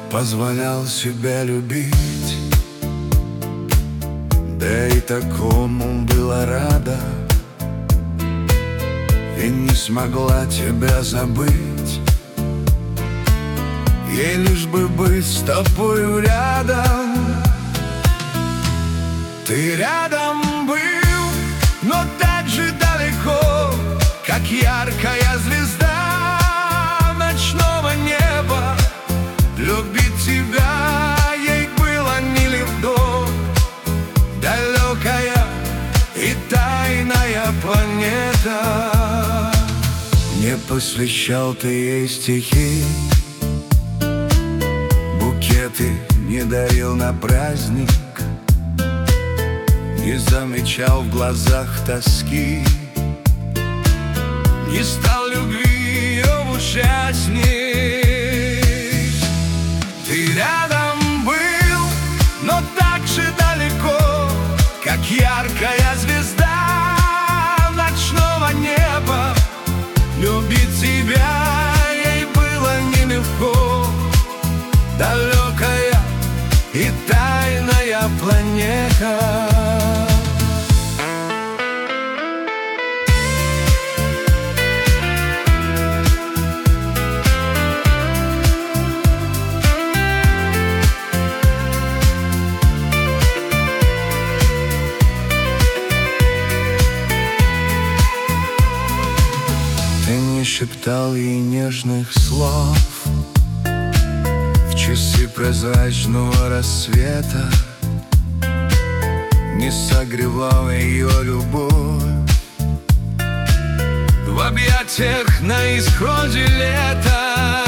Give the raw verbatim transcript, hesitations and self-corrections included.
позволял себя любить, да и такому была рада, и не смогла тебя забыть. Ей лишь бы быть с тобою рядом. Ты рядом был, но так же далеко, как яркая звезда ночного неба. Любить тебя ей было нелегко, далекая и тайная планета. Не посвящал ты ей стихи, букеты не дарил на праздник, не замечал в глазах тоски, не стал любви ее участник. Ты рядом был, но так же далеко, как яркая звезда ночного неба. Любить тебя ей было нелегко, далекая и тайная планета. Ты не шептал ей нежных слов в часы прозрачного рассвета, не согревал ее любовь в объятиях на исходе лета.